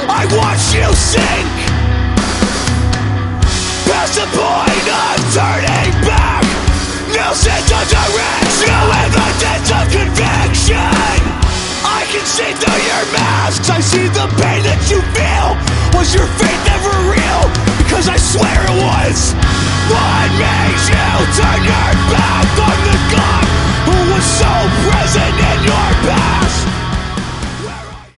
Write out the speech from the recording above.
I watch you sink past the point of turning back. No sense of direction, no evidence of conviction. I can see through your masks, I see the pain that you feel. Was your faith ever real? Because I swear it was. What made you turn your back on the God who was so present?